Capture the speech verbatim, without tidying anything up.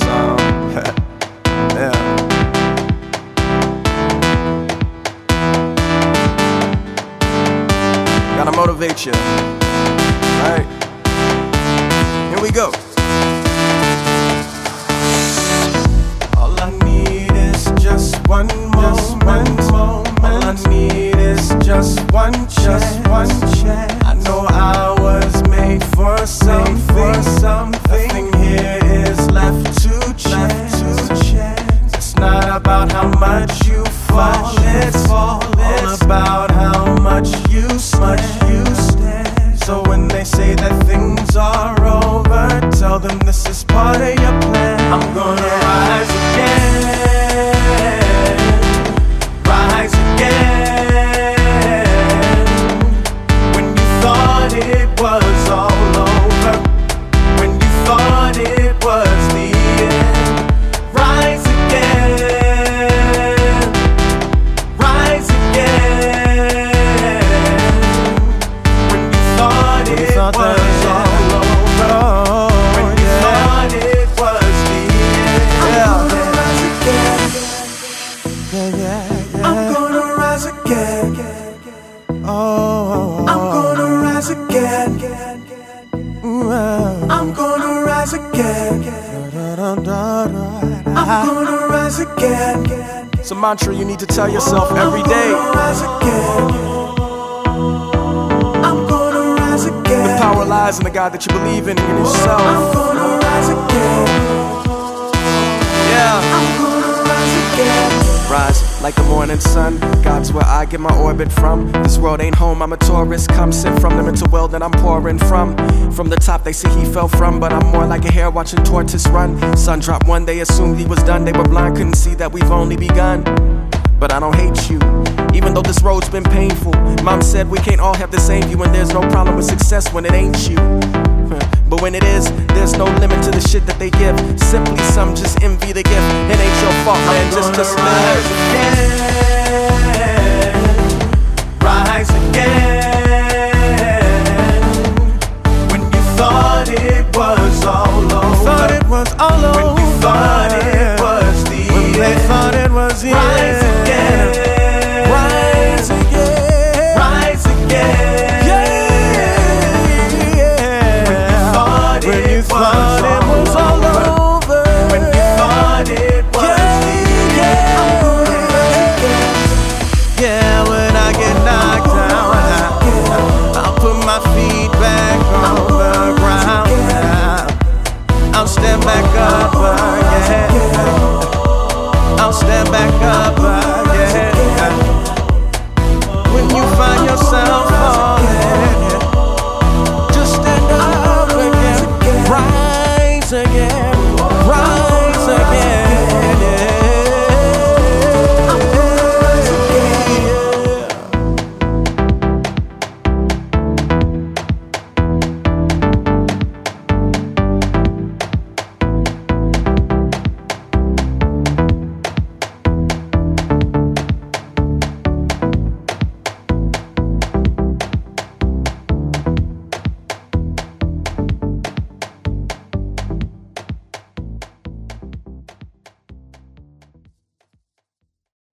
sound. Yeah. Gotta motivate you. Alright. Here we go. All I need is just one moment. All I need is just one chance. One chance. I know I was made for something. Something here is left to chance. It's not about how much you fall. It's all about how much you much you stand. So when they say that things are over, tell them this is part of your plan. I'm gonna rise again, rise again. When you thought it was all over, when you thought it was the end, rise again, rise again. When you thought it was all over, when you thought it was the end, I'm gonna rise again. I'm gonna rise again. Oh, I'm gonna rise again. I'm gonna rise again. I'm gonna rise again. It's a mantra you need to tell yourself every day. I'm gonna rise again. I'm gonna rise again. The power lies in the God that you believe in and in yourself. I'm gonna rise again. Yeah. I'm gonna rise again. Rise like the morning sun. God's where I get my orbit from. This world ain't home, I'm a tourist. Come sit from the mental well that I'm pouring from. From the top they say he fell from, but I'm more like a hare watching tortoise run. Sun dropped one, they assumed he was done. They were blind, couldn't see that we've only begun. But I don't hate you, even though this road's been painful. Mom said we can't all have the same view, and there's no problem with success when it ain't you. But when it is, there's no limit to the shit that they give. Simply some just envy the gift. It ain't your fault, man, just just live. Rise again. When you thought it was all over, thought it was all over. When you thought it was the when end, they thought it was the rise end. Again. Rise again. Rise again. When you thought it was all over, when you thought it was the end, yeah, when I get knocked down, I'll put my feet back on the ground. I'll stand back up again. I'll stand back up again. When you find yourself falling,